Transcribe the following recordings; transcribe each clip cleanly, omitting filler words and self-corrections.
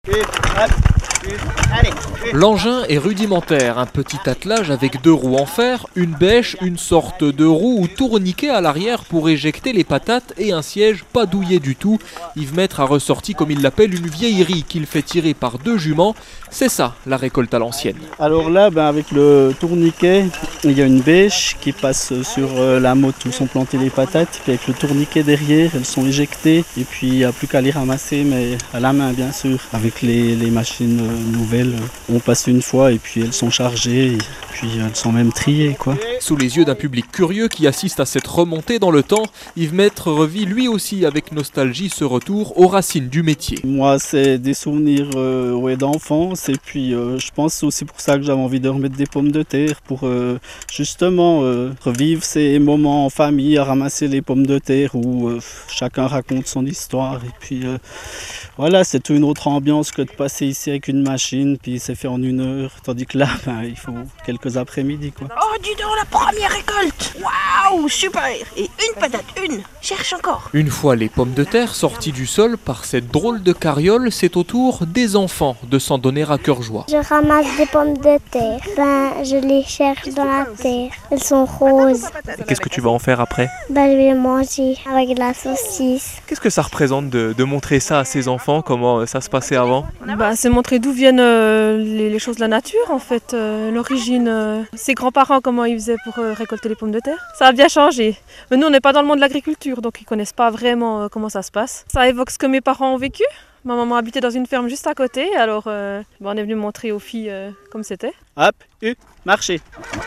L'engin est rudimentaire, un petit attelage avec 2 roues en fer, une bêche, une sorte de roue ou tourniquet à l'arrière pour éjecter les patates et un siège pas douillé du tout. Yves Maître a ressorti, comme il l'appelle, une vieillerie qu'il fait tirer par 2 juments. C'est ça, la récolte à l'ancienne. Alors là, avec le tourniquet, il y a une bêche qui passe sur la motte où sont plantées les patates. Puis avec le tourniquet derrière, elles sont éjectées. Et puis il n'y a plus qu'à les ramasser, mais à la main bien sûr. Avec les machines nouvelles, on passe une fois et puis elles sont chargées. Et puis elles sont même triées, quoi. Sous les yeux d'un public curieux qui assiste à cette remontée dans le temps, Yves Maître revit lui aussi avec nostalgie ce retour aux racines du métier. Moi, c'est des souvenirs d'enfance et puis je pense aussi pour ça que j'avais envie de remettre des pommes de terre pour justement revivre ces moments en famille, à ramasser les pommes de terre où chacun raconte son histoire et puis voilà, c'est une autre ambiance que de passer ici avec une machine puis c'est fait en 1 heure, tandis que là, il faut quelques après-midi, quoi. Oh, dis donc, la première récolte! Waouh, super! Et une patate, une! Cherche encore! Une fois les pommes de terre sorties du sol par cette drôle de carriole, c'est au tour des enfants de s'en donner à cœur joie. Je ramasse des pommes de terre. Je les cherche dans la terre. Elles sont roses. Qu'est-ce que tu vas en faire après? Je vais les manger avec de la saucisse. Qu'est-ce que ça représente de montrer ça à ses enfants, comment ça se passait avant? C'est montrer d'où viennent les choses de la nature en fait, l'origine, ses grands-parents comment ils faisaient pour récolter les pommes de terre. Ça a bien changé. Mais nous on n'est pas dans le monde de l'agriculture donc ils connaissent pas vraiment comment ça se passe. Ça évoque ce que mes parents ont vécu. Ma maman habitait dans une ferme juste à côté, alors on est venu montrer aux filles comme c'était. Hop, marchez.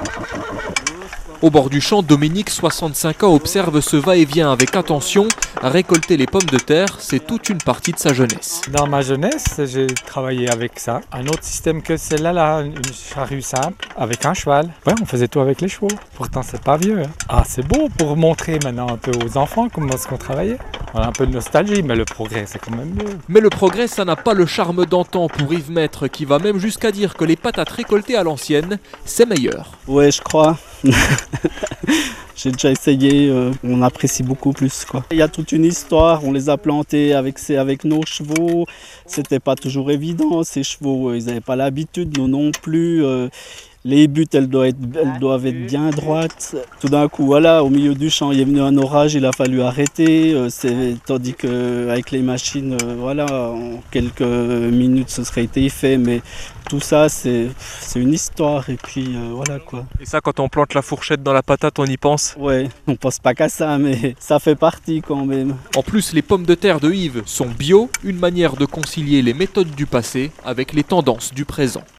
Au bord du champ, Dominique, 65 ans, observe ce va-et-vient avec attention. Récolter les pommes de terre, c'est toute une partie de sa jeunesse. Dans ma jeunesse, j'ai travaillé avec ça. Un autre système que celle-là, une charrue simple, avec un cheval. Ouais, on faisait tout avec les chevaux. Pourtant, c'est pas vieux. Hein. Ah, c'est beau pour montrer maintenant un peu aux enfants comment est-ce qu'on travaillait. On a un peu de nostalgie, mais le progrès, c'est quand même mieux. Mais le progrès, ça n'a pas le charme d'antan pour Yves Maître, qui va même jusqu'à dire que les patates récoltées à l'ancienne, c'est meilleur. Ouais, je crois. J'ai déjà essayé, on apprécie beaucoup plus, quoi. Il y a toute une histoire, on les a plantés avec nos chevaux. C'était pas toujours évident, ces chevaux, ils n'avaient pas l'habitude, nous non plus. Les buttes, elles doivent être bien droites. Tout d'un coup, voilà, au milieu du champ, il est venu un orage, il a fallu arrêter. Tandis qu'avec les machines, voilà, en quelques minutes, ce serait été fait. Mais tout ça, c'est une histoire. Et puis, voilà, quoi. Et ça, quand on plante la fourchette dans la patate, on y pense? Ouais, on pense pas qu'à ça, mais ça fait partie quand même. En plus, les pommes de terre de Yves sont bio, une manière de concilier les méthodes du passé avec les tendances du présent.